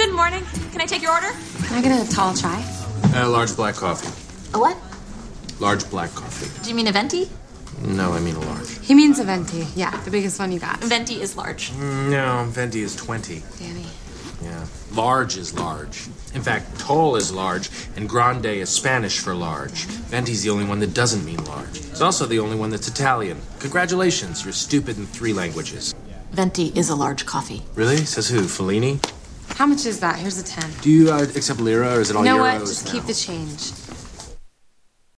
Good morning. Can I take your order? Can I get a tall chai? A large black coffee. A what? Large black coffee. Do you mean a venti? No, I mean a large. He means a venti. Yeah, the biggest one you got. Venti is large. No, venti is 20. Danny. Yeah. Large is large. In fact, tall is large, and grande is Spanish for large. Venti's the only one that doesn't mean large. It's also the only one that's Italian. Congratulations, you're stupid in 3 languages. Venti is a large coffee. Really? Says who? Fellini? How much is that? Here's a 10. Do you accept lira, or is it all You know euros what? Just now? keep the change.